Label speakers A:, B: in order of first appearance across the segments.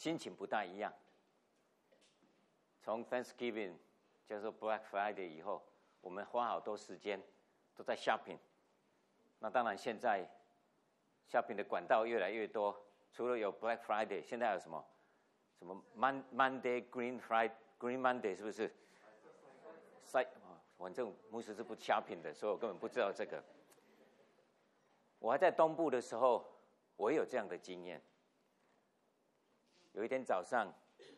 A: 心情不大一样。从 Thanksgiving 叫做 Black Friday 以后，我们花好多时间都在 shopping。那当然，现在 shopping 的管道越来越多，除了有 Black Friday， 现在还有什么Monday Green Monday 是不是？反正牧师是不 shopping 的，所以我根本不知道这个。我还在东部的时候，我也有这样的经验。有一天早上，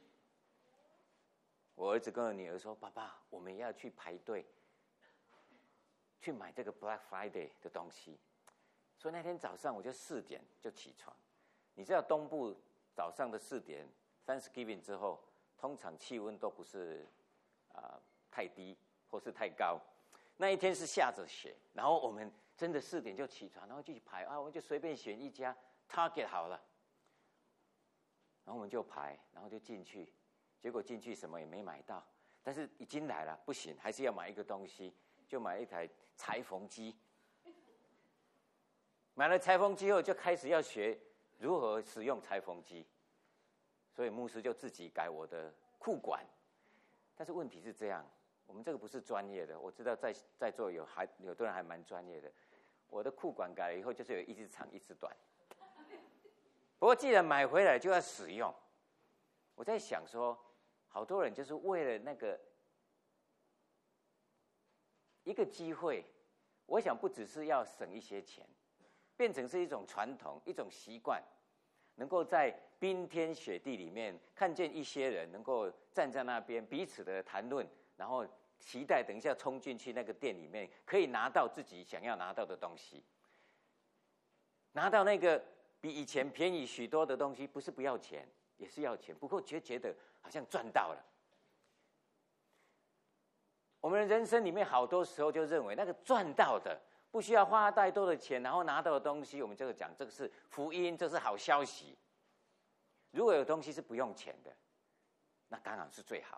A: 我儿子跟我女儿说：“爸爸，我们要去排队，去买这个 Black Friday 的东西。”所以那天早上我就4点就起床。你知道东部早上的4点 Thanksgiving 之后，通常气温都不是太低或是太高。那一天是下着雪，然后我们真的4点就起床，然后就去排我们就随便选一家 Target 好了，然后我们就排，然后就进去，结果进去什么也没买到，但是已经来了，不行，还是要买一个东西，就买一台裁缝机。买了裁缝机后，就开始要学如何使用裁缝机，所以牧师就自己改我的裤管。但是问题是这样，我们这个不是专业的，我知道在座有的人还蛮专业的。我的裤管改了以后，就是有一只长一只短。不过既然买回来就要使用，我在想说，好多人就是为了那个一个机会，我想不只是要省一些钱，变成是一种传统、一种习惯，能够在冰天雪地里面看见一些人能够站在那边彼此的谈论，然后期待等一下冲进去那个店里面，可以拿到自己想要拿到的东西，拿到那个比以前便宜许多的东西，不是不要钱，也是要钱，不过觉得好像赚到了。我们的人生里面好多时候就认为那个赚到的不需要花太多的钱，然后拿到的东西，我们就讲这个是福音，这是好消息。如果有东西是不用钱的，那当然是最好。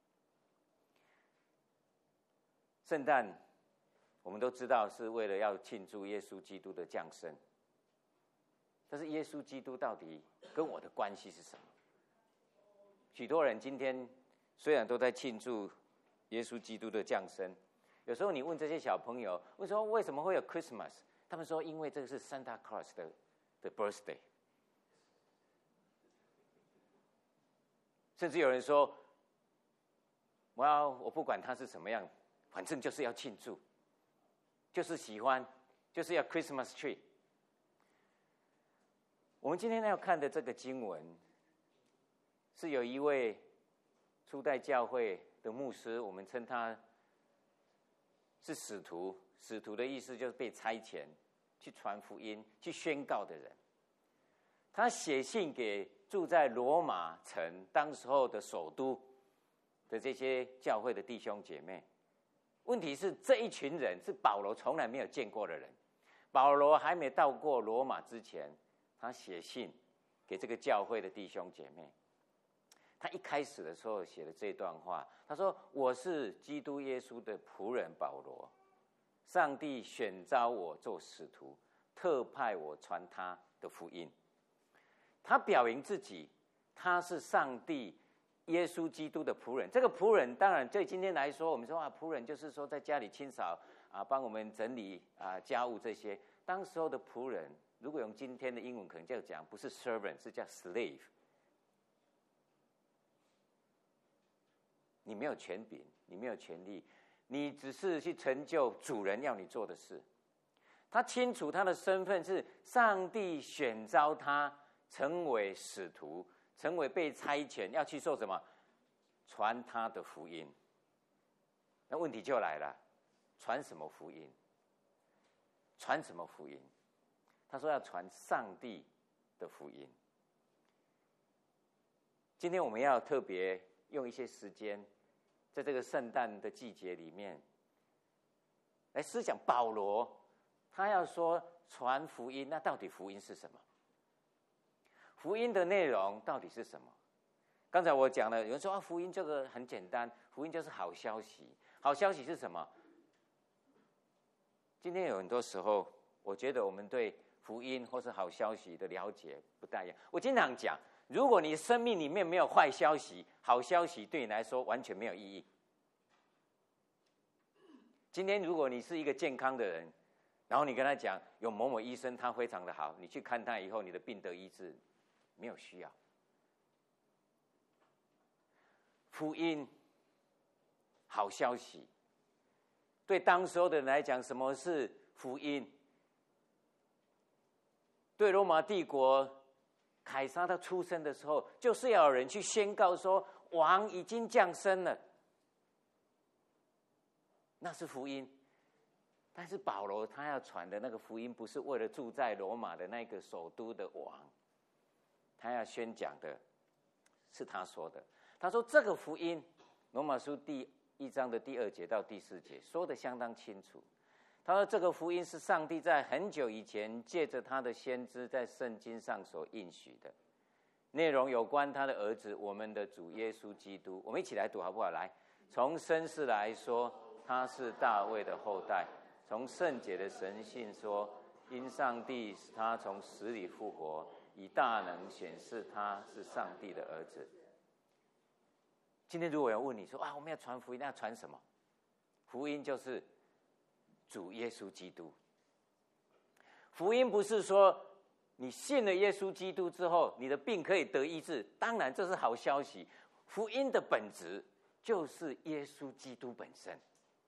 A: 圣诞我们都知道是为了要庆祝耶稣基督的降生，但是耶稣基督到底跟我的关系是什么？许多人今天虽然都在庆祝耶稣基督的降生，有时候你问这些小朋友，问说为什么会有 Christmas， 他们说因为这个是 Santa Claus 的 birthday。甚至有人说，我不管他是什么样，反正就是要庆祝，就是喜欢，就是要 Christmas tree。我们今天要看的这个经文，是有一位初代教会的牧师，我们称他是使徒。使徒的意思就是被差遣去传福音、去宣告的人。他写信给住在罗马城当时候的首都的这些教会的弟兄姐妹。问题是这一群人是保罗从来没有见过的人。保罗还没到过罗马之前，他写信给这个教会的弟兄姐妹。他一开始的时候写了这段话，他说：“我是基督耶稣的仆人保罗，上帝选召我做使徒，特派我传他的福音。”他表明自己，他是上帝耶稣基督的仆人。这个仆人当然对今天来说，我们说仆人就是说在家里清扫帮我们整理家务这些。当时候的仆人，如果用今天的英文可能就讲不是 servant， 是叫 slave。你没有权柄，你没有权利，你只是去成就主人要你做的事。他清楚他的身份是上帝选召他成为使徒，成为被差遣要去做什么？传他的福音。那问题就来了，传什么福音？传什么福音？他说要传上帝的福音。今天我们要特别用一些时间，在这个圣诞的季节里面，来思想保罗他要说传福音，那到底福音是什么？福音的内容到底是什么？刚才我讲了，有人说福音这个很简单，福音就是好消息。好消息是什么？今天有很多时候，我觉得我们对福音或是好消息的了解不大一样。我经常讲， 如果你生命里面没有坏消息，好消息对你来说完全没有意义。今天如果你是一个健康的人，然后你跟他讲有某某医生他非常的好，你去看他以后，你的病得医治，没有需要。福音，好消息，对当时候的人来讲，什么是福音？对罗马帝国凯撒他出生的时候，就是要有人去宣告说王已经降生了，那是福音。但是保罗他要传的那个福音，不是为了住在罗马的那个首都的王，他要宣讲的是他说的。他说这个福音，罗马书第1章的第2节到第4节说得相当清楚。他说这个福音是上帝在很久以前借着他的先知在圣经上所应许的，内容有关他的儿子我们的主耶稣基督。我们一起来读好不好？来，从生世来说，他是大卫的后代；从圣洁的神性说，因上帝使他从死里复活，以大能显示他是上帝的儿子。今天如果有人问你说我们要传福音，要传什么？福音就是主耶稣基督。福音不是说你信了耶稣基督之后，你的病可以得医治，当然这是好消息。福音的本质就是耶稣基督本身。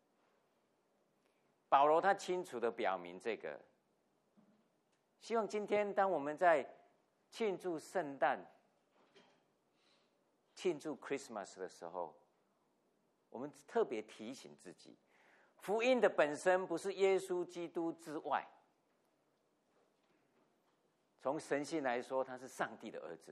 A: 保罗他清楚地表明这个。希望今天当我们在庆祝圣诞、庆祝 Christmas 的时候，我们特别提醒自己，福音的本身不是耶稣基督之外，从神性来说，他是上帝的儿子。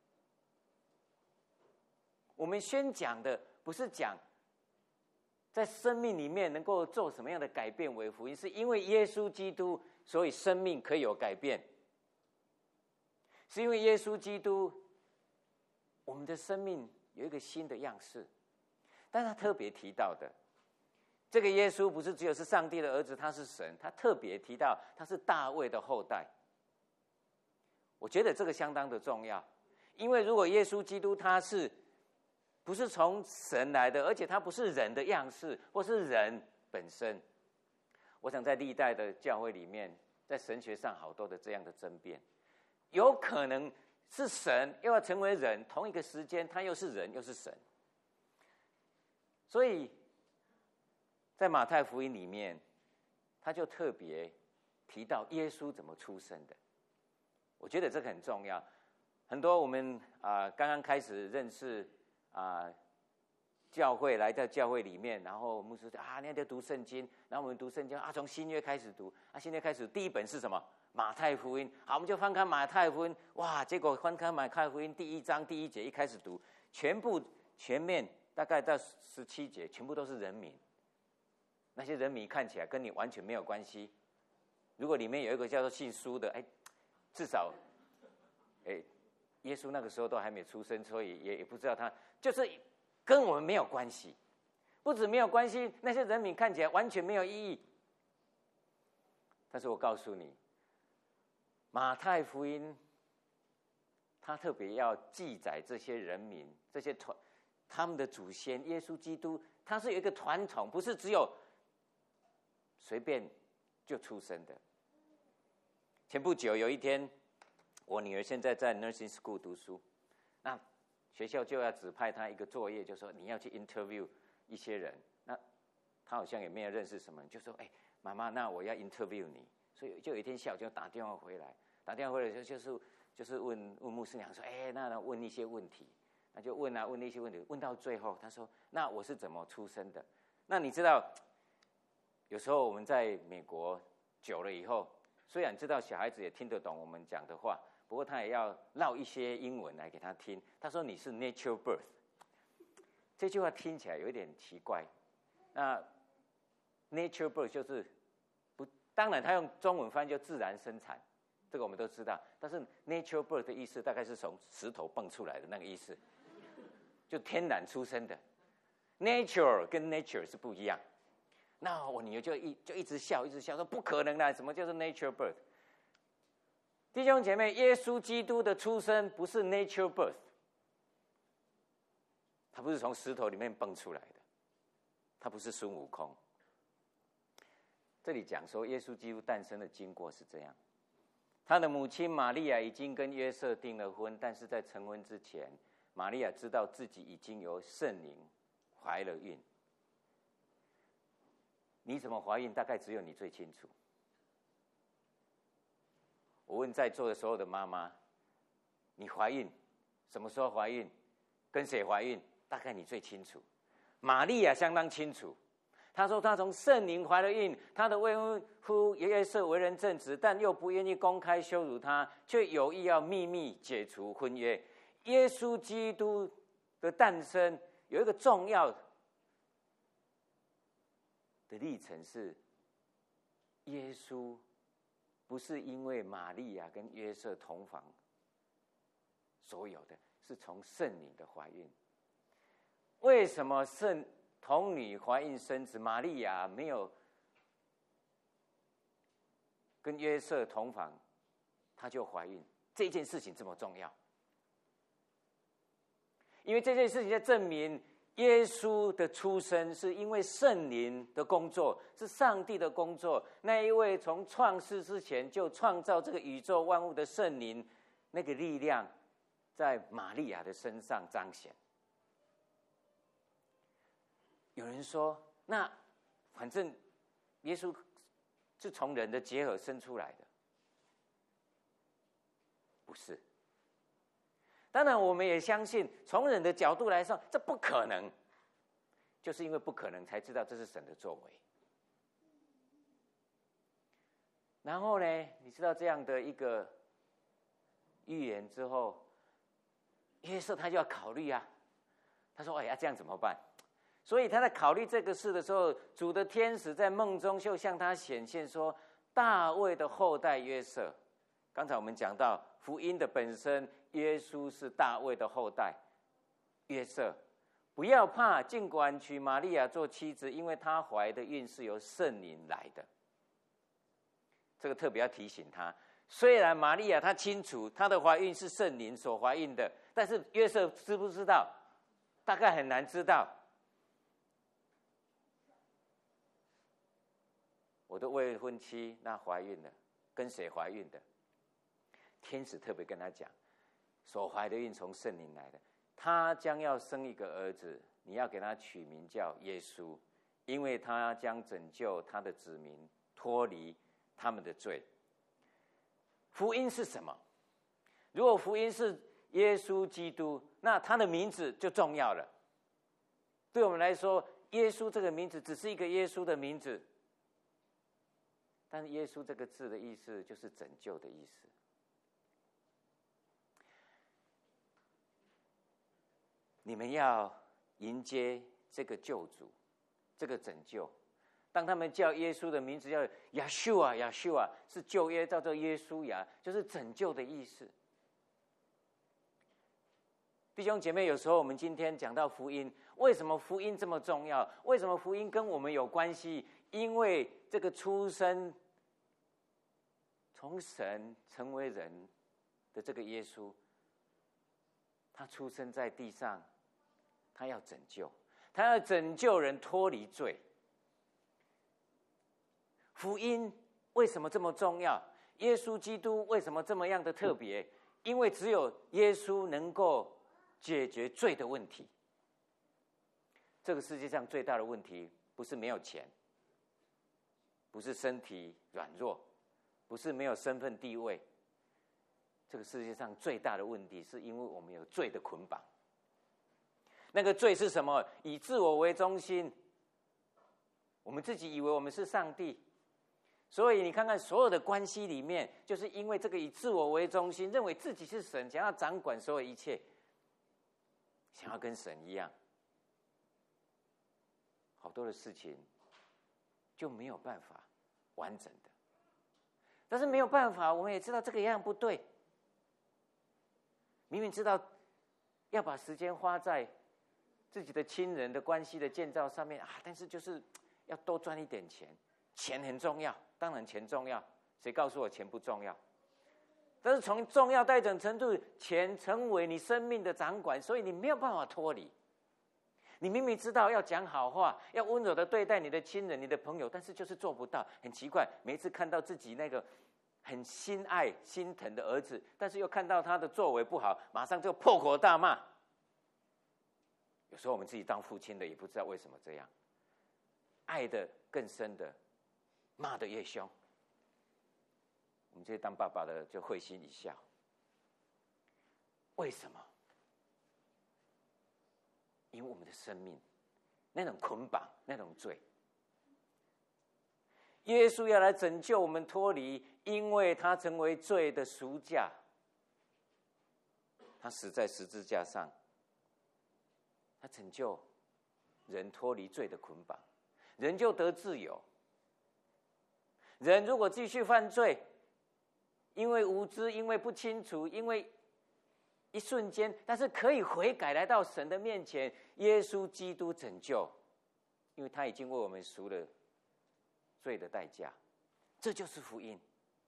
A: 我们宣讲的不是讲在生命里面能够做什么样的改变为福音，是因为耶稣基督，所以生命可以有改变。是因为耶稣基督，我们的生命有一个新的样式。但他特别提到的，这个耶稣不是只有是上帝的儿子，他是神，他特别提到他是大卫的后代。我觉得这个相当的重要，因为如果耶稣基督他是不是从神来的，而且他不是人的样式或是人本身，我想在历代的教会里面，在神学上好多的这样的争辩，有可能是神又要成为人，同一个时间他又是人又是神。所以在马太福音里面，他就特别提到耶稣怎么出生的。我觉得这个很重要。很多我们刚刚开始认识教会，来到教会里面，然后牧师你要读圣经，然后我们读圣经从新约开始读新约开始第一本是什么？马太福音。好，我们就翻开马太福音，结果翻开马太福音第1章第1节一开始读，全面大概到17节，全部都是人名。那些人名看起来跟你完全没有关系。如果里面有一个叫做姓苏的，至少耶稣那个时候都还没出生，所以也不知道他，就是跟我们没有关系。不止没有关系，那些人名看起来完全没有意义。但是我告诉你，马太福音他特别要记载这些人名，这些他们的祖先耶稣基督，他是有一个传统，不是只有随便就出生的。前不久有一天，我女儿现在在 nursing school 读书，那学校就要指派她一个作业，就说你要去 interview 一些人。那她好像也没有认识什么人，就说妈妈，那我要 interview 你。所以就有一天下午就打电话回来就是问牧师娘说那问一些问题。那就问一些问题，问到最后他说，那我是怎么出生的？那你知道有时候我们在美国久了以后，虽然知道小孩子也听得懂我们讲的话，不过他也要绕一些英文来给他听。他说你是 natural birth， 这句话听起来有一点奇怪。那 natural birth 就是当然他用中文翻译就自然生产，这个我们都知道。但是 natural birth 的意思大概是从石头蹦出来的那个意思，就天然出生的。nature 跟 nature 是不一样。那我女儿就一直笑说不可能啦，什么叫做 nature birth？ 弟兄姐妹，耶稣基督的出生不是 nature birth， 他不是从石头里面蹦出来的，他不是孙悟空。这里讲说，耶稣基督诞生的经过是这样：他的母亲玛利亚已经跟约瑟订了婚，但是在成婚之前，玛利亚知道自己已经由圣灵怀了孕。你怎么怀孕？大概只有你最清楚。我问在座的所有的妈妈，你怀孕什么时候怀孕，跟谁怀孕，大概你最清楚。玛利亚相当清楚，她说她从圣灵怀了孕，她的未婚夫约瑟为人正直，但又不愿意公开羞辱她，却有意要秘密解除婚约。耶稣基督的诞生有一个重要的历程是，耶稣不是因为玛利亚跟约瑟同房所有的，是从圣灵的怀孕。为什么童女怀孕生子，玛利亚没有跟约瑟同房，她就怀孕？这件事情这么重要，因为这件事情在证明耶稣的出生是因为圣灵的工作，是上帝的工作。那一位从创世之前就创造这个宇宙万物的圣灵，那个力量在玛利亚的身上彰显。有人说，那反正耶稣是从人的结合生出来的，不是。当然我们也相信，从人的角度来说，这不可能，就是因为不可能才知道这是神的作为。然后呢，你知道这样的一个预言之后，约瑟他就要考虑啊，他说：“哎呀，这样怎么办？”所以他在考虑这个事的时候，主的天使在梦中就向他显现说：“大卫的后代约瑟。”刚才我们讲到福音的本身，耶稣是大卫的后代，约瑟，不要怕，尽管娶玛利亚做妻子，因为她怀的孕是由圣灵来的。这个特别要提醒他，虽然玛利亚她清楚她的怀孕是圣灵所怀孕的，但是约瑟知不知道？大概很难知道。我的未婚妻那怀孕了，跟谁怀孕的？天使特别跟他讲，所怀的孕从圣灵来的，他将要生一个儿子，你要给他取名叫耶稣，因为他将拯救他的子民脱离他们的罪。福音是什么？如果福音是耶稣基督，那他的名字就重要了。对我们来说，耶稣这个名字只是一个耶稣的名字，但是耶稣这个字的意思就是拯救的意思。你们要迎接这个救主，这个拯救。当他们叫耶稣的名字叫亚修啊，亚修啊，是旧约叫做耶稣亚，就是拯救的意思。弟兄姐妹，有时候我们今天讲到福音，为什么福音这么重要？为什么福音跟我们有关系？因为这个出生从神成为人的这个耶稣，他出生在地上，他要拯救，他要拯救人脱离罪。福音为什么这么重要？耶稣基督为什么这么样的特别？因为只有耶稣能够解决罪的问题。这个世界上最大的问题不是没有钱，不是身体软弱，不是没有身份地位。这个世界上最大的问题是因为我们有罪的捆绑。那个罪是什么？以自我为中心，我们自己以为我们是上帝。所以你看看所有的关系里面，就是因为这个以自我为中心，认为自己是神，想要掌管所有一切，想要跟神一样，好多的事情就没有办法完整的。但是没有办法，我们也知道这个样不对。明明知道要把时间花在自己的亲人的关系的建造上面啊，但是就是要多赚一点钱，钱很重要，当然钱重要，谁告诉我钱不重要？ 但是从重要到一种程度，钱成为你生命的掌管，所以你没有办法脱离。你明明知道要讲好话，要温柔的对待你的亲人、你的朋友，但是就是做不到。很奇怪，每一次看到自己那个很心爱、心疼的儿子，但是又看到他的作为不好，马上就破口大骂。有时候我们自己当父亲的也不知道为什么这样，爱的更深的，骂的越凶。我们这些当爸爸的就会心一笑。为什么？因为我们的生命那种捆绑，那种罪，耶稣要来拯救我们脱离，因为他成为罪的赎价，他死在十字架上，他拯救人脱离罪的捆绑，人就得自由。人如果继续犯罪，因为无知，因为不清楚，因为一瞬间，但是可以悔改来到神的面前，耶稣基督拯救，因为他已经为我们赎了罪的代价，这就是福音。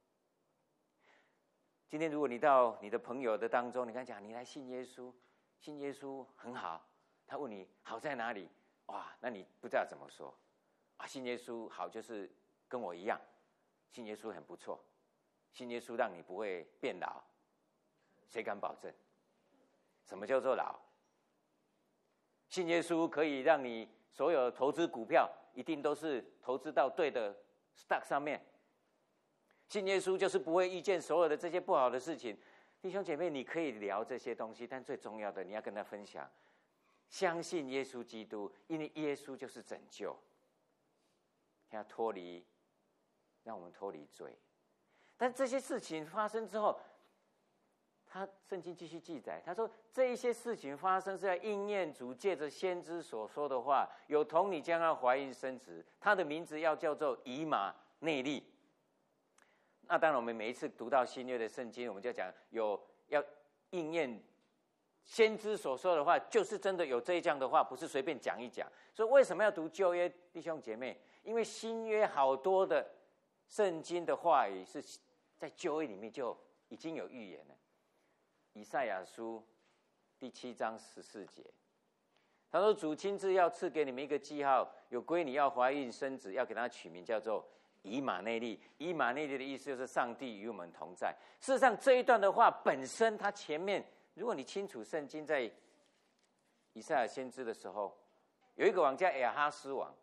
A: 今天如果你到你的朋友的当中，你跟他讲你来信耶稣，信耶稣很好，他问你好在哪里，哇，那你不知道怎么说啊？信耶稣好就是跟我一样，信耶稣很不错，信耶稣让你不会变老，谁敢保证？什么叫做老？信耶稣可以让你所有投资股票一定都是投资到对的 stock 上面。信耶稣就是不会遇见所有的这些不好的事情。弟兄姐妹，你可以聊这些东西，但最重要的你要跟他分享，相信耶稣基督，因为耶稣就是拯救，要脱离，让我们脱离罪。但这些事情发生之后，圣经继续记载，他说这一些事情发生是要应验主借着先知所说的话，有童女将要怀孕生子，他的名字要叫做以马内利。那当然，我们每一次读到新约的圣经，我们就讲有要应验先知所说的话，就是真的有这样的话，不是随便讲一讲。所以为什么要读旧约，弟兄姐妹？因为新约好多的圣经的话语是在旧约里面就已经有预言了。以赛亚书第7章14节，他说：“主亲自要赐给你们一个记号，有闺女要怀孕生子，要给她取名叫做以马内利。以马内利的意思就是上帝与我们同在。事实上，这一段的话本身，它前面，如果你清楚圣经在以赛亚先知的时候，有一个王叫亚哈斯王，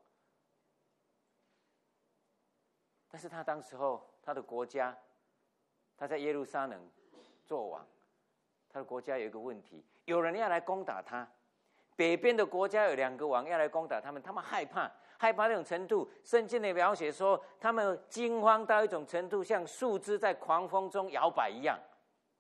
A: 但是他当时候他的国家，他在耶路撒冷做王。”他的国家有一个问题，有人要来攻打他。北边的国家有2个王要来攻打他们，他们害怕那种程度。圣经的描写说，他们惊慌到一种程度，像树枝在狂风中摇摆一样。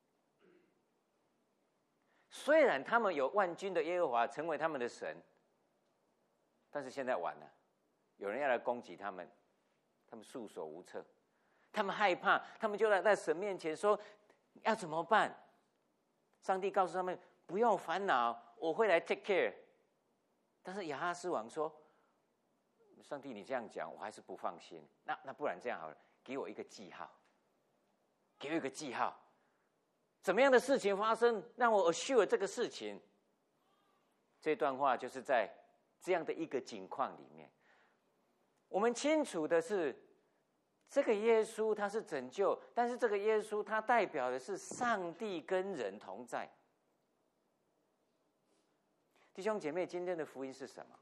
A: 虽然他们有万军的耶和华成为他们的神，但是现在晚了，有人要来攻击他们，他们束手无策，他们害怕，他们就在神面前说要怎么办？上帝告诉他们不用烦恼，我会来 take care。但是亚哈斯王说：“上帝，你这样讲，我还是不放心。那不然这样好了，给我一个记号，给我一个记号，怎么样的事情发生，让我 assure 这个事情。”这段话就是在这样的一个境况里面，我们清楚的是，这个耶稣他是拯救，但是这个耶稣他代表的是上帝跟人同在。弟兄姐妹，今天的福音是什么？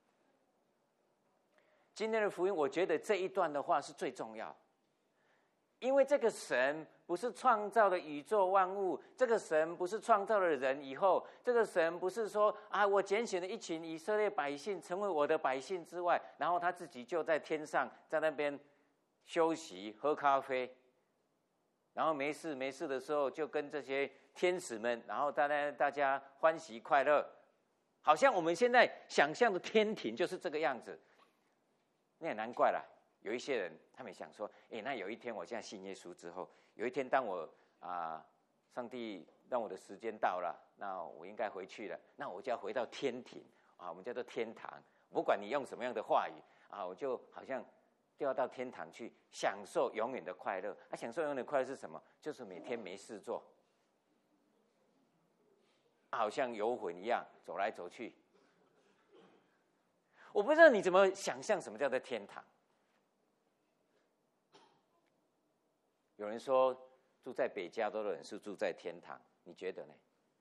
A: 今天的福音，我觉得这一段的话是最重要，因为这个神不是创造了宇宙万物，这个神不是创造了人以后，这个神不是说啊，我拣选了一群以色列百姓成为我的百姓之外，然后他自己就在天上在那边休息喝咖啡，然后没事的时候就跟这些天使们，然后大家欢喜快乐，好像我们现在想象的天庭就是这个样子。那也难怪了，有一些人他们想说，那有一天我现在信耶稣之后，有一天当我上帝让我的时间到了，那我应该回去了，那我就要回到天庭我们叫做天堂，不管你用什么样的话语我就好像要到天堂去享受永远的快乐。享受永远的快乐是什么？就是每天没事做，好像游魂一样走来走去。我不知道你怎么想象什么叫做天堂。有人说住在北加州的人是住在天堂，你觉得呢？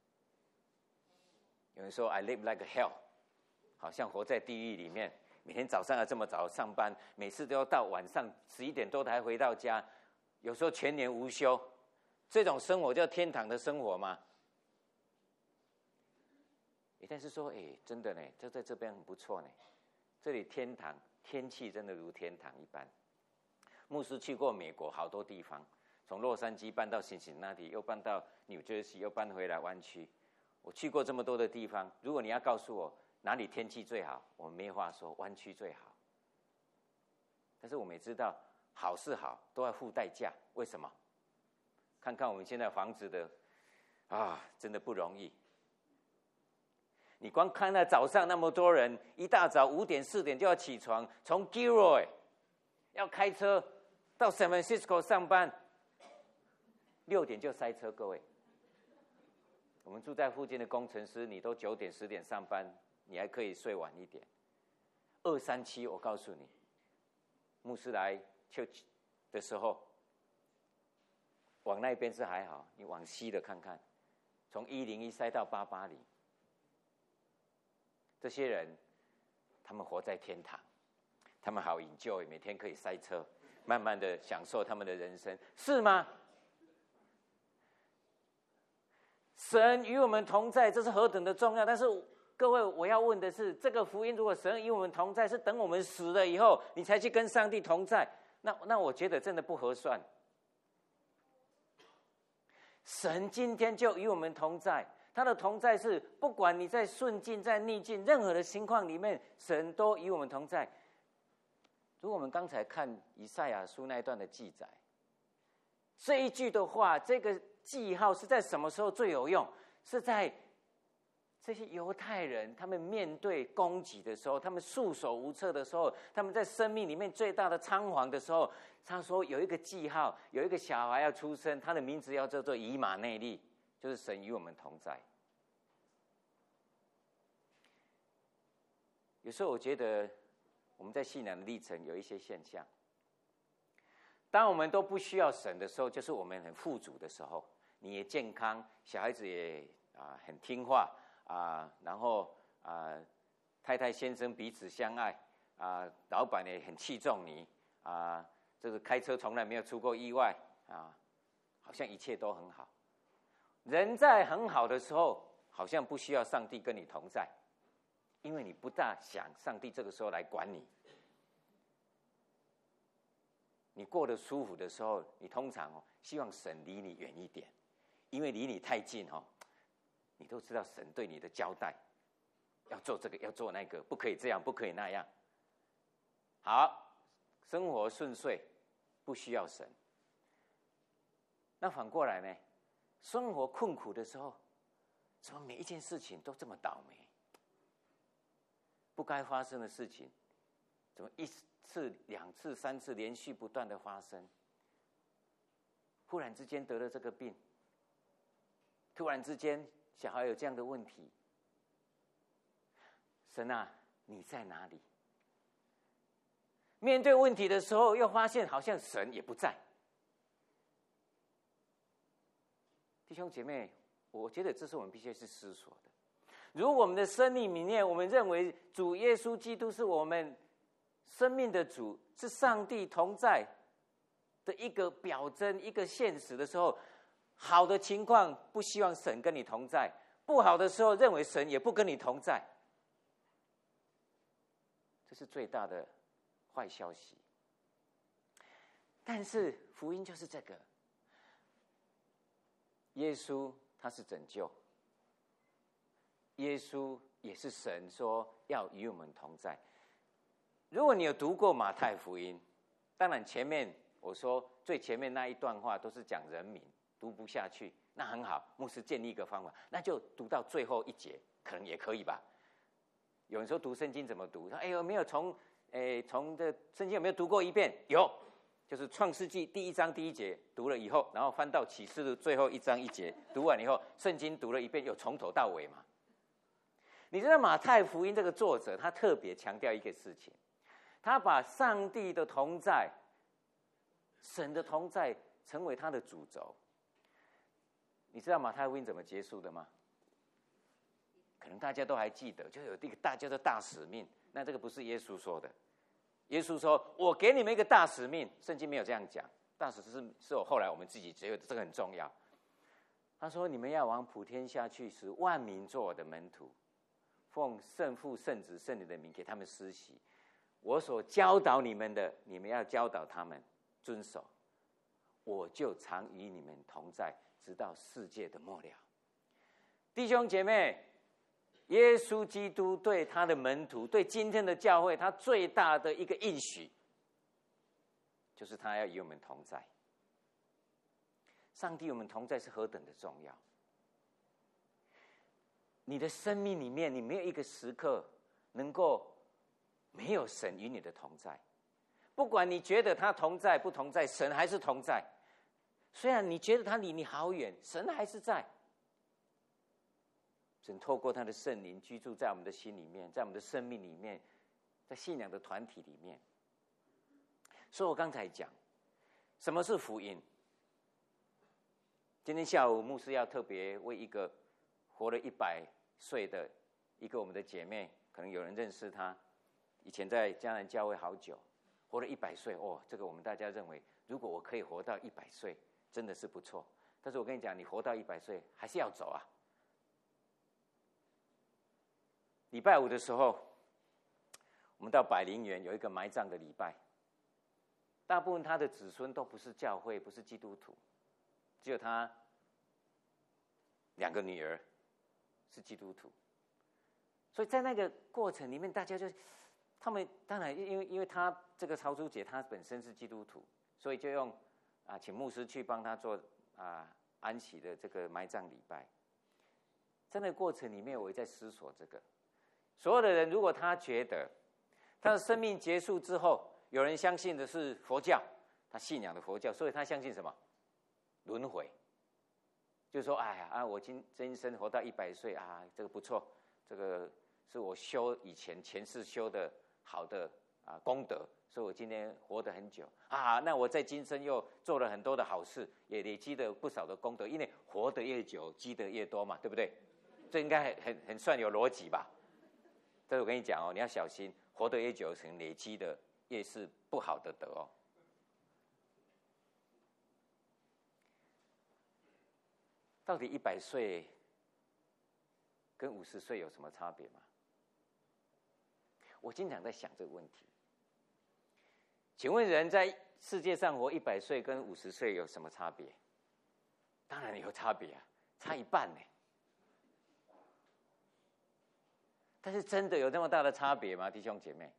A: 有人说 I live like a hell， 好像活在地狱里面，每天早上要这么早上班，每次都要到晚上11点多才回到家，有时候全年无休，这种生活叫天堂的生活吗？但是说，真的呢，就在这边很不错呢，这里天堂天气真的如天堂一般。牧师去过美国好多地方，从洛杉矶搬到辛辛那提，又搬到纽约西，又搬回来湾区。我去过这么多的地方，如果你要告诉我哪里天气最好，我没话说，湾区最好。但是我们也知道，好是好，都要付代价。为什么？看看我们现在房子的真的不容易。你光看那早上那么多人，一大早5点4点就要起床，从 Gilroy 要开车到 San Francisco 上班，6点就塞车。各位，我们住在附近的工程师，你都9点10点上班，你还可以睡晚一点。237，我告诉你，牧师来 church 的时候，往那边是还好，你往西的看看，从101塞到880。这些人，他们活在天堂，他们好enjoy，每天可以塞车，慢慢的享受他们的人生，是吗？神与我们同在，这是何等的重要！但是各位，我要问的是，这个福音如果神与我们同在，是等我们死了以后，你才去跟上帝同在，那我觉得真的不合算。神今天就与我们同在。他的同在是，不管你在顺境在逆境，任何的情况里面，神都与我们同在。如果我们刚才看以赛亚书那一段的记载，这一句的话，这个记号是在什么时候最有用？是在这些犹太人他们面对攻击的时候，他们束手无策的时候，他们在生命里面最大的仓皇的时候，他说有一个记号，有一个小孩要出生，他的名字要叫做以马内利，就是神与我们同在。有时候我觉得我们在信仰的历程有一些现象，当我们都不需要神的时候，就是我们很富足的时候，你也健康，小孩子也很听话然后太太先生彼此相爱老板也很器重你这个开车从来没有出过意外好像一切都很好。人在很好的时候，好像不需要上帝跟你同在，因为你不大想上帝这个时候来管你。你过得舒服的时候，你通常希望神离你远一点，因为离你太近你都知道神对你的交代，要做这个要做那个，不可以这样不可以那样。好，生活顺遂，不需要神。那反过来呢？生活困苦的时候，怎么每一件事情都这么倒霉？不该发生的事情，怎么1次、2次、3次连续不断的发生？忽然之间得了这个病，突然之间小孩有这样的问题，神啊，你在哪里？面对问题的时候，又发现好像神也不在。弟兄姐妹，我觉得这是我们必须去思索的。如果我们的生命里面，我们认为主耶稣基督是我们生命的主，是上帝同在的一个表征、一个现实的时候，好的情况不希望神跟你同在，不好的时候认为神也不跟你同在，这是最大的坏消息。但是福音就是这个，耶稣他是拯救，耶稣也是神说要与我们同在。如果你有读过马太福音，当然前面我说最前面那一段话都是讲人名，读不下去，那很好，牧师建立一个方法，那就读到最后一节，可能也可以吧。有人说读圣经怎么读？说没有从从这圣经有没有读过一遍？有，就是创世纪第1章第1节读了以后，然后翻到启示录最后1章1节，读完以后，圣经读了一遍，又从头到尾嘛。你知道马太福音这个作者，他特别强调一个事情，他把上帝的同在、神的同在成为他的主轴。你知道马太福音怎么结束的吗？可能大家都还记得，就有一个大叫做大使命。那这个不是耶稣说的，耶稣说：“我给你们一个大使命。”圣经没有这样讲，大使是我后来我们自己觉得这个很重要。他说：“你们要往普天下去，使万民做我的门徒，奉圣父、圣子、圣灵的名给他们施洗。我所教导你们的，你们要教导他们遵守。我就常与你们同在，直到世界的末了。”弟兄姐妹，耶稣基督对他的门徒，对今天的教会，他最大的一个应许，就是他要与我们同在。上帝与我们同在是何等的重要！你的生命里面，你没有一个时刻能够没有神与你的同在。不管你觉得他同在不同在，神还是同在。虽然你觉得他离你好远，神还是在。神透过他的圣灵居住在我们的心里面，在我们的生命里面，在信仰的团体里面。所以我刚才讲，什么是福音？今天下午牧师要特别为一个活了100岁的一个我们的姐妹，可能有人认识她，以前在迦南教会好久，活了100岁哦，这个我们大家认为，如果我可以活到100岁，真的是不错。但是我跟你讲，你活到100岁还是要走啊。礼拜5的时候，我们到百灵园有一个埋葬的礼拜，大部分他的子孙都不是教会，不是基督徒，只有他2个女儿是基督徒。所以在那个过程里面，大家就他们当然因为他这个曹珠姐她本身是基督徒，所以就用请牧师去帮他做安息的这个埋葬礼拜。在那个过程里面，我也在思索这个。所有的人，如果他觉得他的生命结束之后，有人相信的是佛教，他信仰的佛教，所以他相信什么？轮回。就是说，哎呀我这一生活到100岁这个不错，这个是我修以前前世修的好的功德，所以我今天活得很久那我在今生又做了很多的好事，也累积了不少的功德，因为活得越久，积得越多嘛，对不对？这应该很算有逻辑吧？但是我跟你讲你要小心，活得越久，可能累积的越是不好的德哦。到底100岁跟50岁有什么差别吗？我经常在想这个问题。请问人在世界上活100岁跟50岁有什么差别？当然有差别差一半呢。但是真的有那么大的差别吗，弟兄姐妹？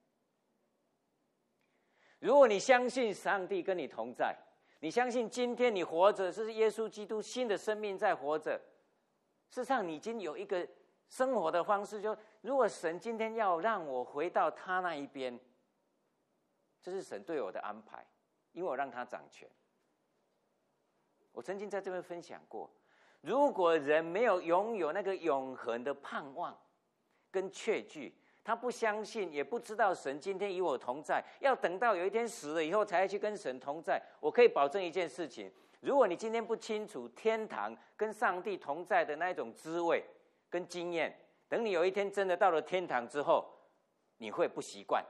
A: 如果你相信上帝跟你同在，你相信今天你活着是耶稣基督新的生命在活着，事实上你已经有一个生活的方式，就如果神今天要让我回到他那一边，这是神对我的安排，因为我让他掌权。我曾经在这边分享过，如果人没有拥有那个永恒的盼望跟确据，他不相信也不知道神今天与我同在，要等到有一天死了以后才去跟神同在。我可以保证一件事情，如果你今天不清楚天堂跟上帝同在的那一种滋味跟经验，等你有一天真的到了天堂之后，你会不习惯，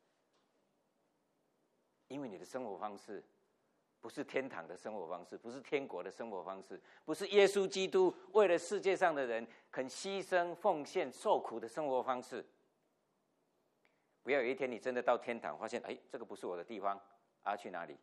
A: 因为你的生活方式不是天堂的生活方式，不是天国的生活方式，不是耶稣基督为了世界上的人肯牺牲奉献受苦的生活方式。不要有一天你真的到天堂发现这个不是我的地方去哪里？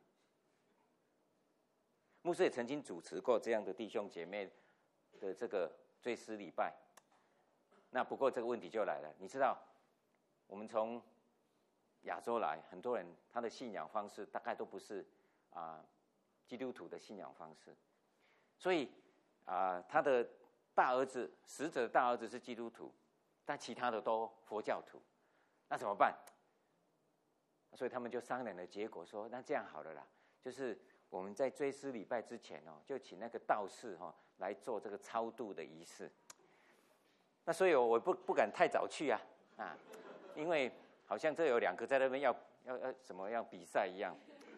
A: 牧师也曾经主持过这样的弟兄姐妹的这个追思礼拜。那不过这个问题就来了，你知道我们从亚洲来，很多人他的信仰方式大概都不是基督徒的信仰方式，所以他的大儿子，死者的大儿子是基督徒，但其他的都佛教徒。那怎么办？ 所以他们就商量的结果说，那这样好了啦，就是我们在追思礼拜之前就请那个道士来做这个超度的仪式。那所以我不敢太早去啊，因为好像这有2个在那边要什么要比赛一样。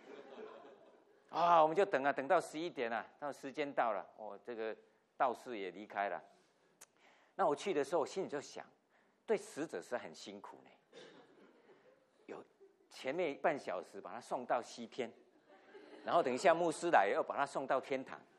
A: 我们就等到11点了，到时间到了，这个道士也离开了。那我去的时候，我心里就想，对死者是很辛苦呢。有前面半小时把他送到西天，然后等一下牧师来又把他送到天堂。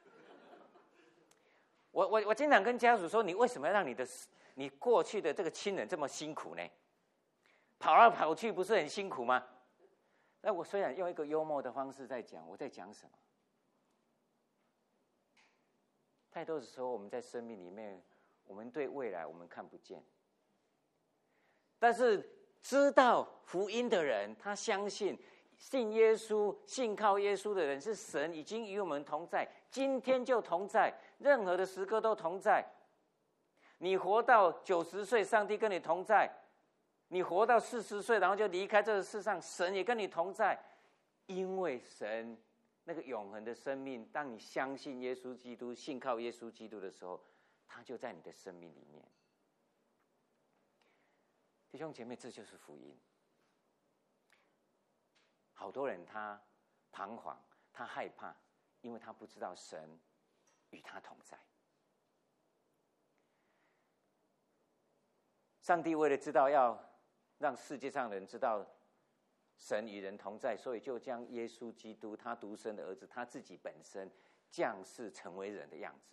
A: 我经常跟家属说，你为什么要让你过去的这个亲人这么辛苦呢？跑来跑去不是很辛苦吗？那我虽然用一个幽默的方式在讲，我在讲什么？太多的时候，我们在生命里面，我们对未来我们看不见，但是知道福音的人，他相信信耶稣、信靠耶稣的人，是神已经与我们同在，今天就同在，任何的时刻都同在。你活到90岁，上帝跟你同在。你活到40岁，然后就离开这个世上，神也跟你同在，因为神那个永恒的生命，当你相信耶稣基督、信靠耶稣基督的时候，他就在你的生命里面。弟兄姐妹，这就是福音。好多人他彷徨，他害怕，因为他不知道神与他同在。上帝为了知道要让世界上的人知道神与人同在，所以就将耶稣基督他独生的儿子，他自己本身降世成为人的样子。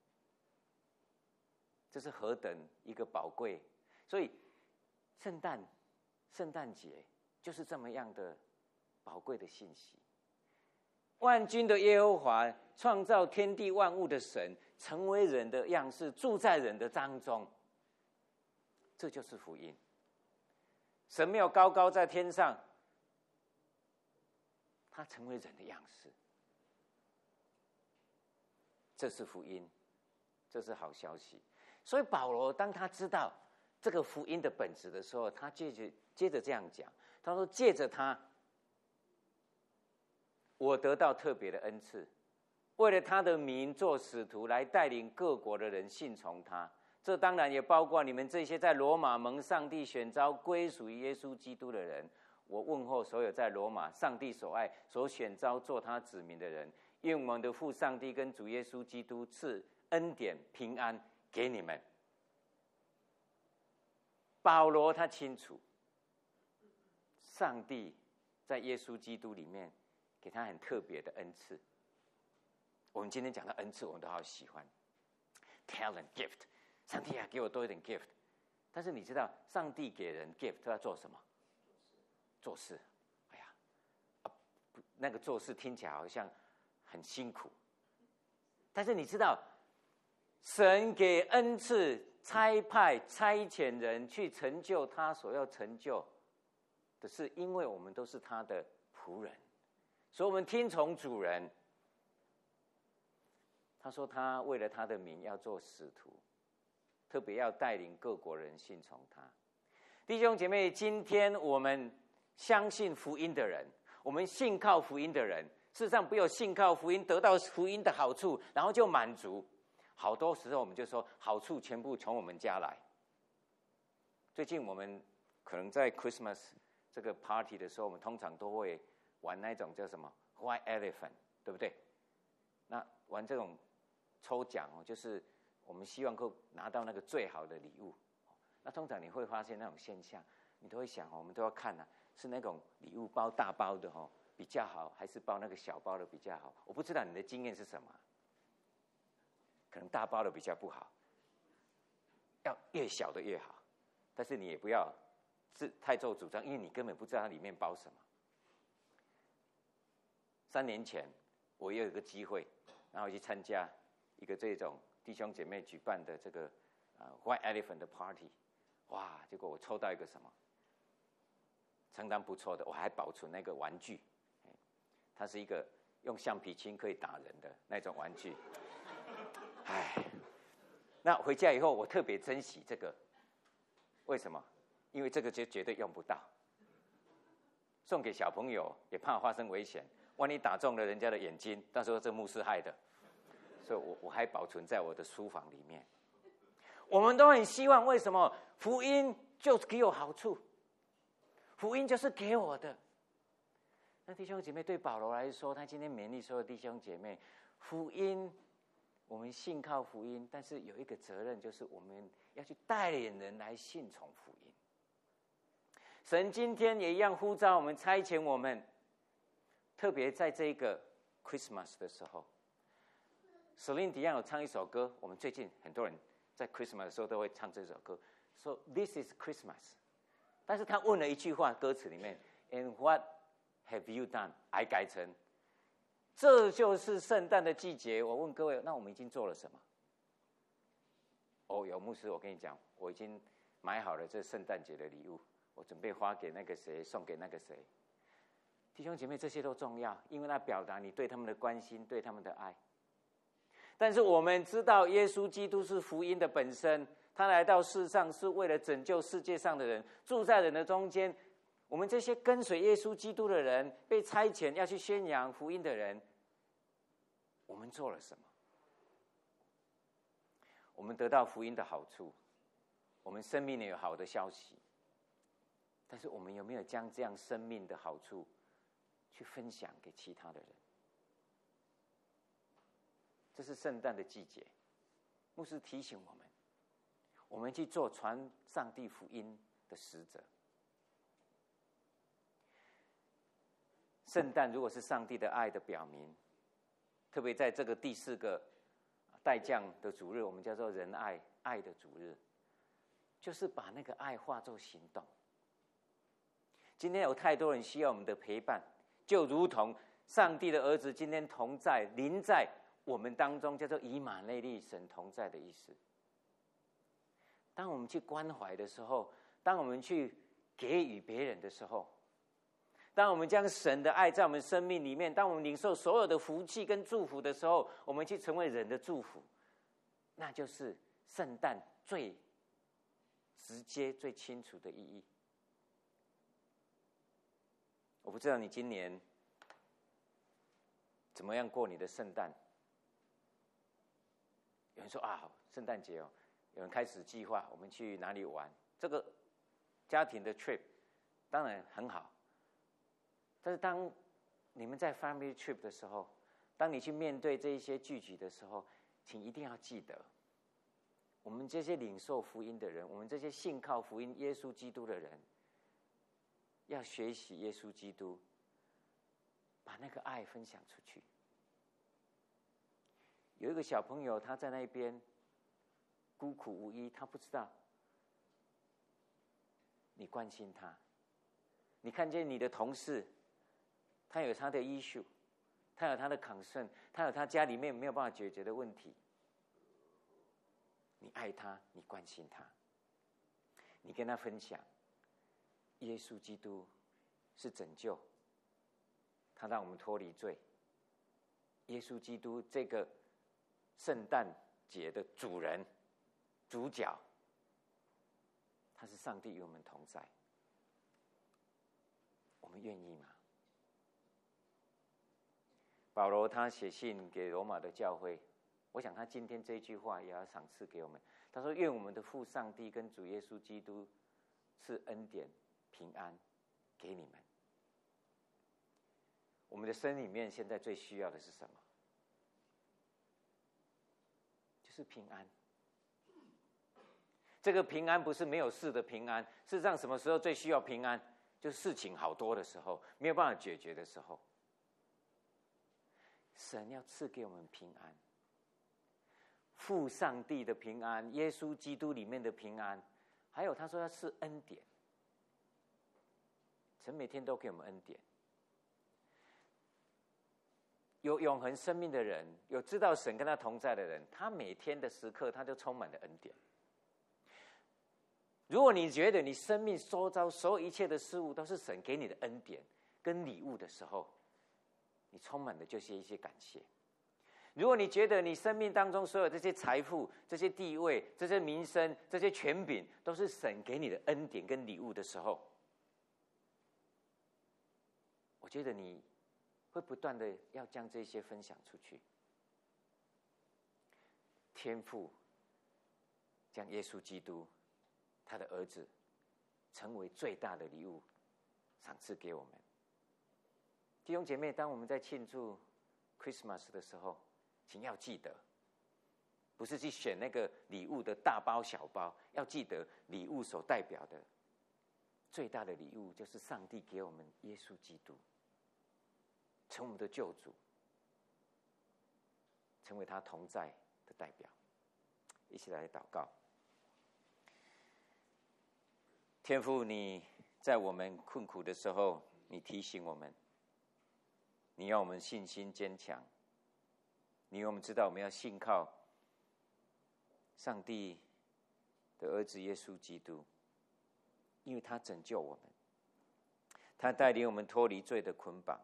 A: 这是何等一个宝贵！所以圣诞节就是这么样的宝贵的信息。万军的耶和华，创造天地万物的神，成为人的样式，住在人的当中。这就是福音。神没有高高在天上，他成为人的样式。这是福音，这是好消息。所以保罗当他知道这个福音的本质的时候，他接着这样讲，他说：借着他，我得到特别的恩赐，为了他的名做使徒，来带领各国的人信从他。这当然也包括你们这些在罗马蒙上帝选召归属于耶稣基督的人。我问候所有在罗马上帝所爱所选召做他子民的人，愿我们的父上帝跟主耶稣基督赐恩典平安给你们。保罗他清楚，上帝在耶稣基督里面给他很特别的恩赐。我们今天讲到恩赐，我们都好喜欢 talent gift， 上帝给我多一点 gift。但是你知道上帝给人 gift 他要做什么？做事。哎呀，那个做事听起来好像很辛苦，但是你知道神给恩赐，差派差遣人去成就他所要成就的事，因为我们都是他的仆人，所以我们听从主人。他说他为了他的名要做使徒，特别要带领各国人信从他。弟兄姐妹，今天我们相信福音的人，我们信靠福音的人，事实上不有信靠福音得到福音的好处然后就满足。好多时候我们就说好处全部从我们家来。最近我们可能在 Christmas 这个 party 的时候，我们通常都会玩那种叫什么 White Elephant， 对不对？那玩这种抽奖就是我们希望够拿到那个最好的礼物。那通常你会发现那种现象，你都会想我们都要看是那种礼物包大包的比较好，还是包那个小包的比较好？我不知道你的经验是什么，可能大包的比较不好，要越小的越好。但是你也不要太做主张，因为你根本不知道它里面包什么。3年前我也有一个机会，然后去参加一个这种弟兄姐妹举办的这个White Elephant 的 party， 哇！结果我抽到一个什么相当不错的，我还保存那个玩具，它是一个用橡皮筋可以打人的那种玩具。哎，那回家以后我特别珍惜这个，为什么？因为这个就绝对用不到， 送给小朋友也怕发生危险，万一打中了人家的眼睛，到时候这牧师害的，所以我还保存在我的书房里面。我们都很希望，为什么福音就给我好处？福音就是给我的。那弟兄姐妹，对保罗来说，他今天勉励所有弟兄姐妹，福音，我们信靠福音，但是有一个责任，就是我们要去带领人来信从福音。神今天也一样呼召我们，差遣我们，特别在这个 Christmas 的时候 ，Celine Dion 有唱一首歌，我们最近很多人在 Christmas 的时候都会唱这首歌，说 This is Christmas。但是他问了一句话，歌词里面 ，And what have you done？ 还改成，这就是圣诞的季节。我问各位，那我们已经做了什么？有牧师，我跟你讲，我已经买好了这圣诞节的礼物，我准备花给那个谁，送给那个谁。弟兄姐妹，这些都重要，因为那表达你对他们的关心，对他们的爱。但是我们知道，耶稣基督是福音的本身。他来到世上是为了拯救世界上的人，住在人的中间。我们这些跟随耶稣基督的人，被差遣要去宣扬福音的人，我们做了什么？我们得到福音的好处，我们生命里有好的消息，但是我们有没有将这样生命的好处去分享给其他的人？这是圣诞的季节，牧师提醒我们，我们去做传上帝福音的使者。圣诞如果是上帝的爱的表明，特别在这个第4个代降的主日，我们叫做仁爱，爱的主日，就是把那个爱化作行动。今天有太多人需要我们的陪伴，就如同上帝的儿子今天同在临在我们当中，叫做以马内利，神同在的意思。当我们去关怀的时候，当我们去给予别人的时候，当我们将神的爱在我们生命里面，当我们领受所有的福气跟祝福的时候，我们去成为人的祝福，那就是圣诞最直接最清楚的意义。我不知道你今年怎么样过你的圣诞。有人说圣诞节有人开始计划我们去哪里玩，这个家庭的 trip 当然很好，但是当你们在 family trip 的时候，当你去面对这一些聚集的时候，请一定要记得，我们这些领受福音的人，我们这些信靠福音耶稣基督的人，要学习耶稣基督，把那个爱分享出去。有一个小朋友，他在那边孤苦无依，他不知道你关心他，你看见你的同事，他有他的 issue， 他有他的 concern， 他有他家里面没有办法解决的问题，你爱他，你关心他，你跟他分享耶稣基督是拯救，他让我们脱离罪。耶稣基督这个圣诞节的主人、主角，他是上帝与我们同在，我们愿意吗？保罗他写信给罗马的教会，我想他今天这一句话也要赏赐给我们。他说：“愿我们的父上帝跟主耶稣基督赐恩典、平安给你们。”我们的生里面现在最需要的是什么？就是平安。这个平安不是没有事的平安，事实上什么时候最需要平安？就是事情好多的时候，没有办法解决的时候。神要赐给我们平安，父上帝的平安，耶稣基督里面的平安，还有他说要赐恩典。神每天都给我们恩典。有永恒生命的人，有知道神跟他同在的人，他每天的时刻他就充满了恩典。如果你觉得你生命周遭所有一切的事物都是神给你的恩典跟礼物的时候，你充满的就是一些感谢。如果你觉得你生命当中所有这些财富、这些地位、这些名声、这些权柄都是神给你的恩典跟礼物的时候， 我觉得你会不断的要将这些分享出去。天父将耶稣基督他的儿子成为最大的礼物赏赐给我们。弟兄姐妹，当我们在庆祝 Christmas 的时候，请要记得，不是去选那个礼物的大包小包，要记得礼物所代表的最大的礼物就是上帝给我们耶稣基督，成为我们的救主，成为他同在的代表。一起来祷告。天父，你在我们困苦的时候，你提醒我们，你让我们信心坚强，你让我们知道我们要信靠上帝的儿子耶稣基督，因为他拯救我们，他带领我们脱离罪的捆绑。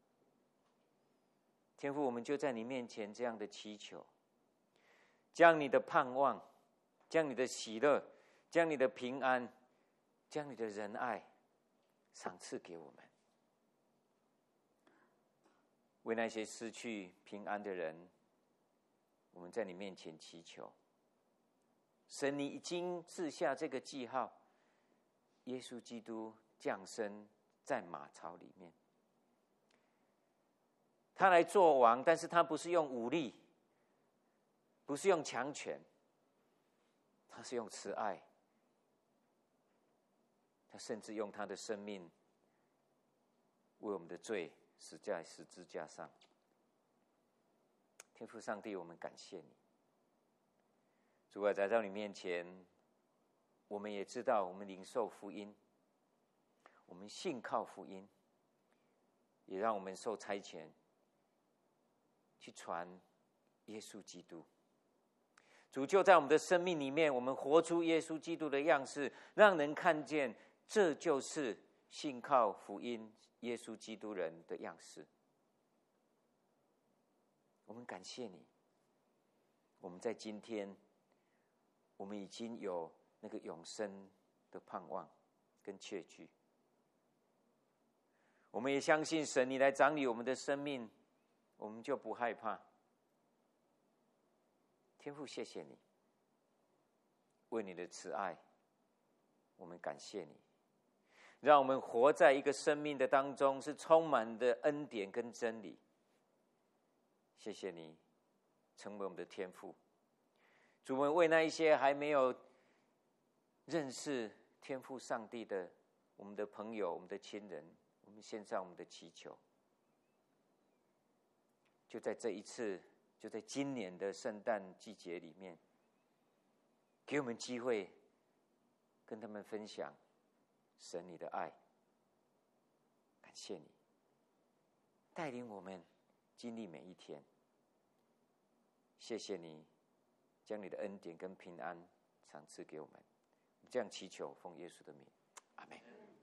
A: 天父，我们就在你面前这样的祈求，将你的盼望，将你的喜乐，将你的平安，将你的仁爱赏赐给我们。为那些失去平安的人，我们在你面前祈求。神，你已经赐下这个记号，耶稣基督降生在马槽里面，他来做王，但是他不是用武力，不是用强权，他是用慈爱，他甚至用他的生命为我们的罪死在十字架上。天父上帝，我们感谢你。主啊，来到你面前，我们也知道我们领受福音，我们信靠福音，也让我们受差遣去传耶稣基督。主就在我们的生命里面，我们活出耶稣基督的样式，让人看见这就是信靠福音耶稣基督人的样式。我们感谢你，我们在今天，我们已经有那个永生的盼望跟确据。我们也相信神，你来掌理我们的生命，我们就不害怕。天父，谢谢你，为你的慈爱，我们感谢你，让我们活在一个生命的当中，是充满的恩典跟真理。谢谢你成为我们的天父。主，我们为那一些还没有认识天父上帝的我们的朋友、我们的亲人，我们献上我们的祈求。就在这一次，就在今年的圣诞季节里面，给我们机会跟他们分享神你的爱。感谢你带领我们经历每一天。谢谢你将你的恩典跟平安赏赐给我们。这样祈求，奉耶稣的名，阿们。